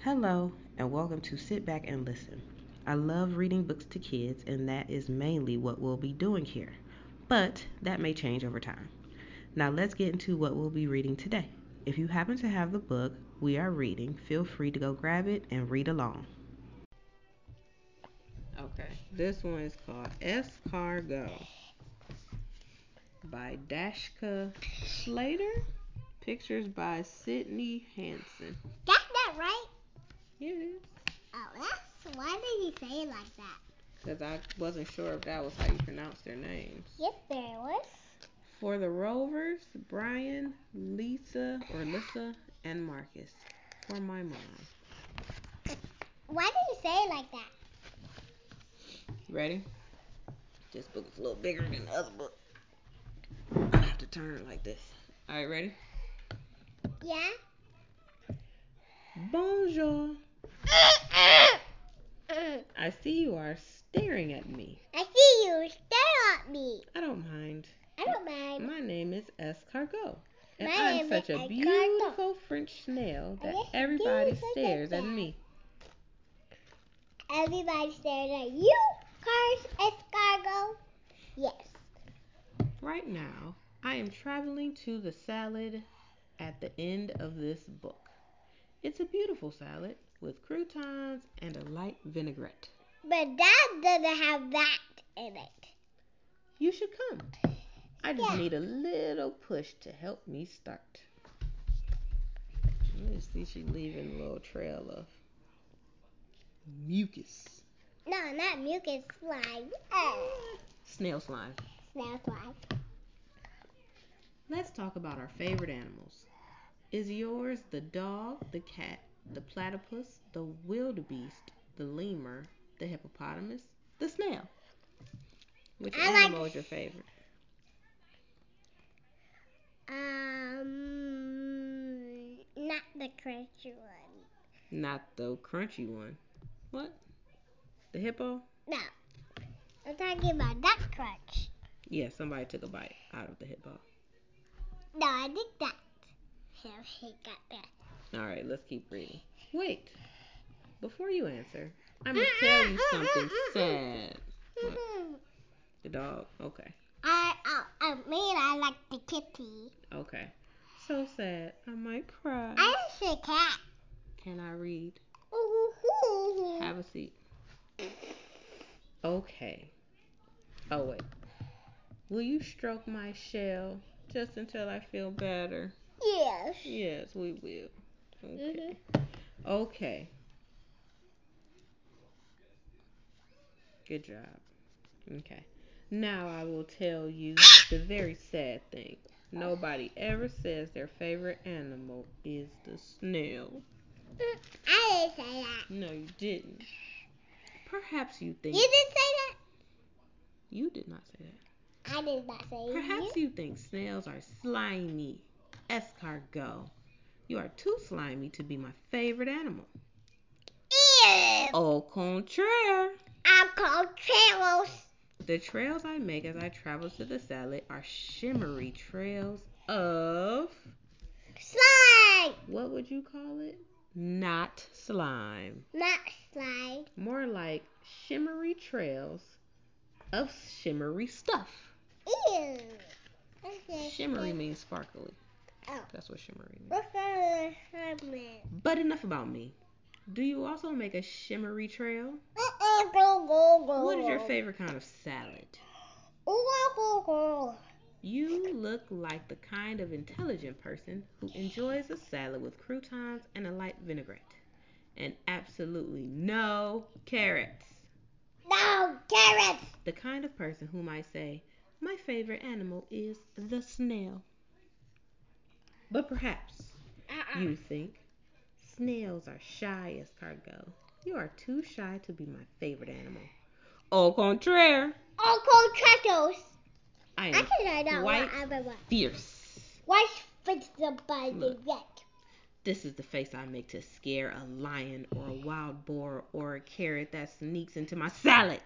Hello, and welcome to Sit Back and Listen. I love reading books to kids, and that is mainly what we'll be doing here. But that may change over time. Now, let's get into what we'll be reading today. If you happen to have the book we are reading, feel free to go grab it and read along. Okay, this one is called Escargot by Dashka Slater. Pictures by Sydney Hansen. That's not right. Yeah, it is. Oh, why did you say it like that? Because I wasn't sure if that was how you pronounce their names. Yes, there was. For the Rovers, Brian, Lisa, and Marcus. For my mom. Why did you say it like that? Ready? This book is a little bigger than the other book. I have to turn it like this. Alright, ready? Yeah? Bonjour. I see you are staring at me. I see you stare at me. I don't mind. I don't mind. My name is Escargot. And My I'm name such is a Escargot. beautiful French snail that Yes, everybody beautiful stares at snail. me. Everybody stares at you, Cars Escargot. Yes. Right now, I am traveling to the salad at the end of this book. It's a beautiful salad with croutons and a light vinaigrette. But that doesn't have that in it. You should come. I just Yeah. need a little push to help me start. Let me see, she's leaving a little trail of mucus. No, not mucus, slime. Snail slime. Snail slime. Let's talk about our favorite animals. Is yours the dog, the cat, the platypus, the wildebeest, the lemur, the hippopotamus, the snail? Which animal is your favorite? Not the crunchy one. Not the crunchy one. What? The hippo? No. I'm talking about that crunch. Yeah, somebody took a bite out of the hippo. No, I did that. So he got that. Alright, let's keep reading. Wait. Before you answer, I'm going to tell you something sad. What? The dog? Okay. I like the kitty. Okay. So sad. I might cry. I say cat. Can I read? Have a seat. Okay. Oh, wait. Will you stroke my shell just until I feel better? Yes. Yes, we will. Okay. Okay. Good job. Okay. Now I will tell you the very sad thing. Nobody ever says their favorite animal is the snail. I didn't say that. No, you didn't. Perhaps you think... You didn't say that? You did not say that. I did not say that. Perhaps you think snails are slimy. Escargot. You are too slimy to be my favorite animal. Ew. Au contraire. I'm called trails. The trails I make as I travel to the salad are shimmery trails of... Slime. What would you call it? Not slime. Not slime. More like shimmery trails of shimmery stuff. Ew. Okay. Shimmery means sparkly. Oh. That's what shimmery means. What's that mean? But enough about me. Do you also make a shimmery trail? Go. What is your favorite kind of salad? Go. You look like the kind of intelligent person who enjoys a salad with croutons and a light vinaigrette. And absolutely no carrots. No carrots. The kind of person who might say, my favorite animal is the snail. But perhaps you think snails are shy, Escargot. You are too shy to be my favorite animal. Au contraire. I am quite fierce. Why fix the body Look. yet? This is the face I make to scare a lion or a wild boar or a carrot that sneaks into my salad.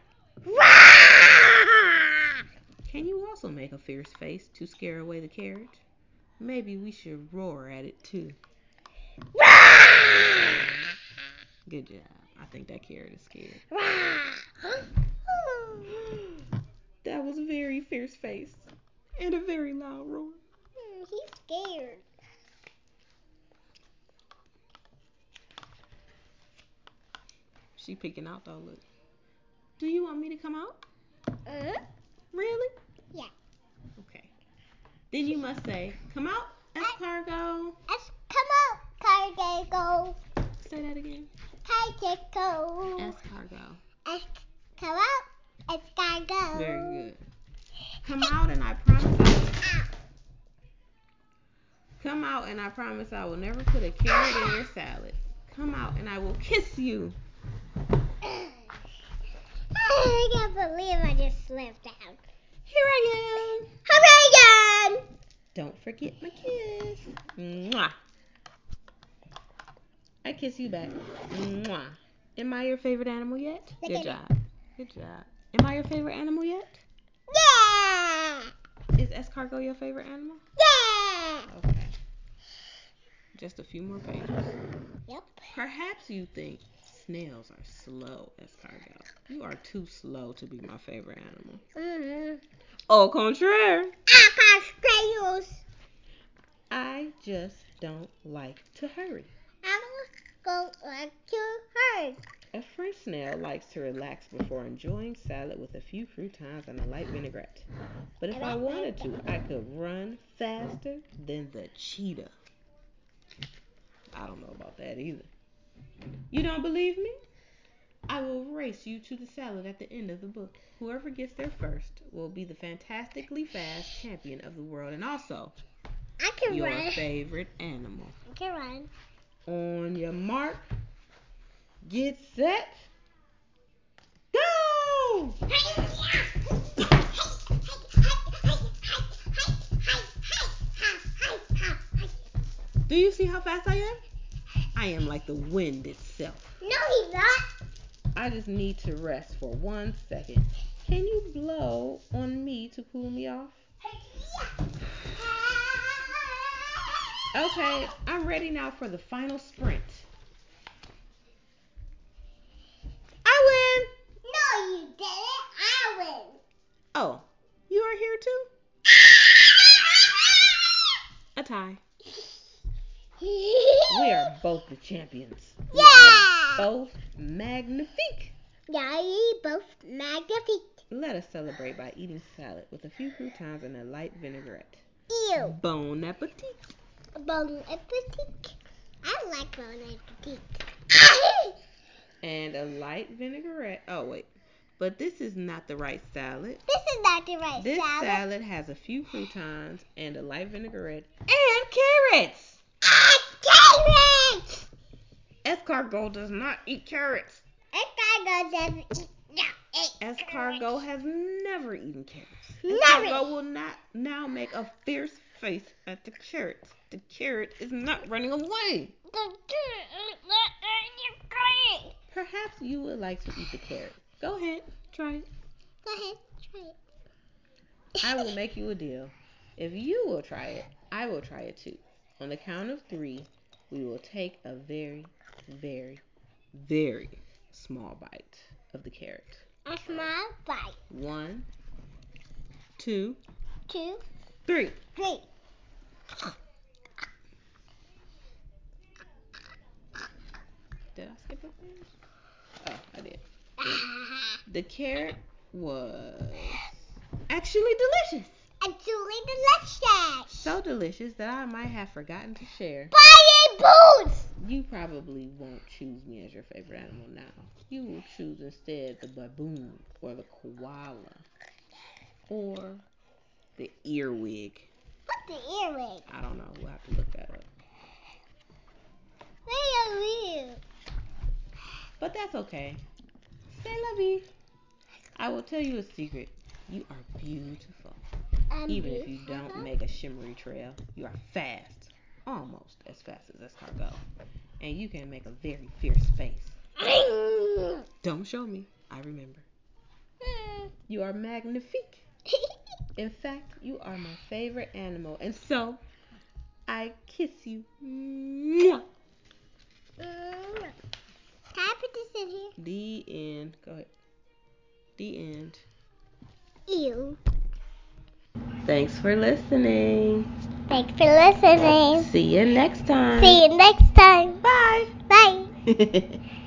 Can you also make a fierce face to scare away the carrot? Maybe we should roar at it too. Good job. I think that carrot is scared. That was a very fierce face and a very loud roar. He's scared. She peeking out though, look. Do you want me to come out? Really? Yeah. Okay. Then you must say, come out, escargot. Come out, cargo. Say that again. Cargo. Escargot. Come out, escargot. Very good. Come out and I promise Come out and I promise I will never put a carrot in your salad. Come out and I will kiss you. I can't believe I just slipped out. Here I am. Hooray again! Don't forget my kiss. Mwah. I kiss you back. Mwah. Am I your favorite animal yet? Good job. Good job. Am I your favorite animal yet? Yeah! Is escargot your favorite animal? Yeah! Okay. Just a few more pages. Yep. Perhaps you think snails are slow, escargot. You are too slow to be my favorite animal. Mm-hmm. Au contraire. Snails. I just don't like to hurry. I don't like to hurt. A French snail likes to relax before enjoying salad with a few croutons and a light vinaigrette. But if I wanted to, I could run faster than the cheetah. I don't know about that either. You don't believe me? I will race you to the salad at the end of the book. Whoever gets there first will be the fantastically fast champion of the world and also I can your run. favorite animal. I can run. On your mark, get set, go! Do you see how fast I am? I am like the wind itself. No, he's not. I just need to rest for 1 second. Can you blow on me to cool me off? Okay, I'm ready now for the final sprint. I win! No, you didn't. I win. Oh, you are here too? A tie. We are both the champions. We are both magnifique. Yeah, you both magnifique. Let us celebrate by eating salad with a few croutons and a light vinaigrette. Ew. Bon appetit. Bon appetit. I like bon appetit. And a light vinaigrette. Oh, wait. But this is not the right salad. This is not the right This salad. salad has a few croutons and a light vinaigrette and carrots. Carrots! Escargot does not eat carrots. Escargot doesn't eat Escargot has never eaten carrots. Never. Escargot will not now make a fierce face at the carrot. The carrot is not running away. Perhaps you would like to eat the carrot. Go ahead, try it. Go ahead, try it. I will make you a deal. If you will try it, I will try it too. On the count of 3, we will take a very, very, very small bite of the carrot. A small bite. 1, 2, 2, 3. 3. Did I skip a page? Oh, I did. The carrot was actually delicious. Actually delicious. So delicious that I might have forgotten to share. Body boots. You probably won't choose me as your favorite animal now. You will choose instead the baboon or the koala or the earwig. What's the earwig? I don't know. We'll have to look that up. Where are you? But that's okay. Say la vie. I will tell you a secret. You are beautiful. Even if you don't make a shimmery trail, you are fast. Almost as fast as escargot. And you can make a very fierce face. Don't show me. I remember. You are magnifique. In fact, you are my favorite animal. And so, I kiss you. Mwah. Can The end. Go ahead. The end. Ew. Thanks for listening. Thanks for listening. See you next time. See you next time. Bye. Bye.